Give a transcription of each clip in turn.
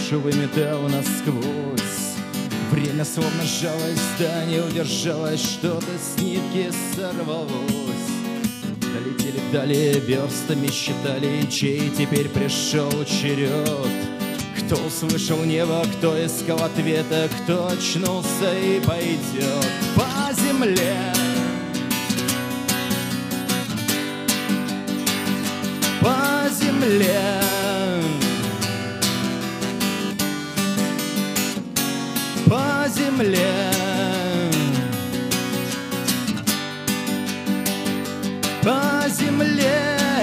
душу выметал насквозь. Время словно сжалось, да не удержалось, что-то с нитки сорвалось. Долетели вдали, верстами считали, чей теперь пришел черед. Кто услышал небо, кто искал ответа, кто очнулся и пойдет по земле. По земле. По земле. По земле.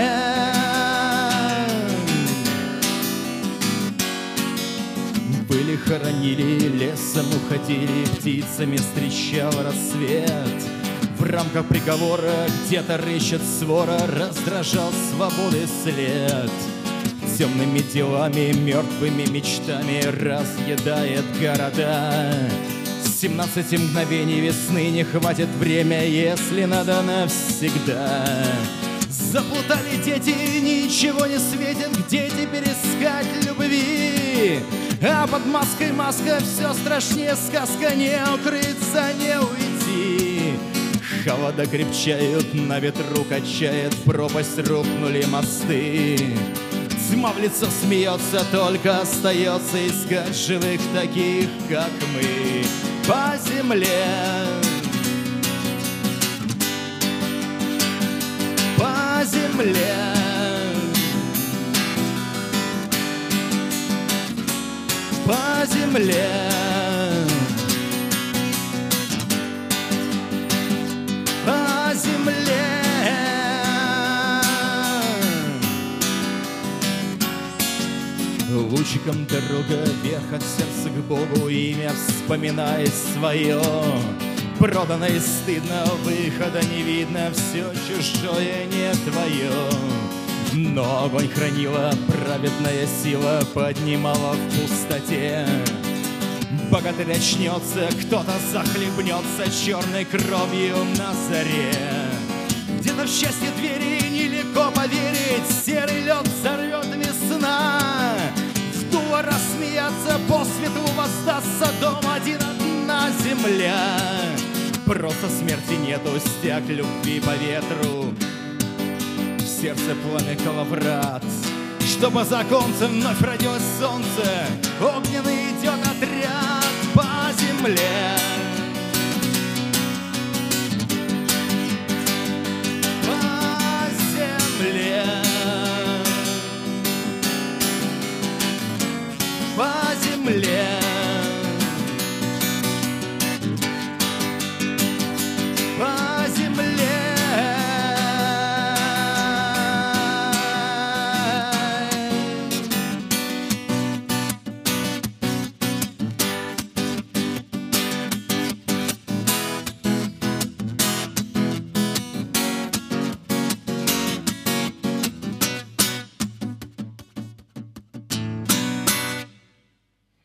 Были, хоронили, лесом уходили, птицами встречал рассвет. В рамках приговора где-то рыщет свора, раздражал свободы след. Темными делами, мертвыми мечтами разъедает города. 17 мгновений весны не хватит время, если надо навсегда. Заплутали дети, ничего не светит, где теперь искать любви? А под маской маска все страшнее, сказка, не укрыться, не уйти. Холода крепчают, на ветру качает, в пропасть рухнули мосты. Тьма в лицо смеется, только остается искать живых таких, как мы. По земле. По земле. По земле. По земле. Лучиком дорога вверх от сердца к Богу, имя вспоминай свое. Продано и стыдно, выхода не видно, все чужое не твое. Но огонь хранила праведная сила, поднимала в пустоте. Богатырь очнется, кто-то захлебнется черной кровью на заре. Где-то в счастье двери нелегко поверить, серый лед взорвет весна. Вдуло рассмеяться, по свету воздастся дом, один одна земля. Просто смерти нету, стяг любви по ветру, в сердце пламя коловрат. Чтобы законце вновь родилось солнце, огненный идет отряд по земле.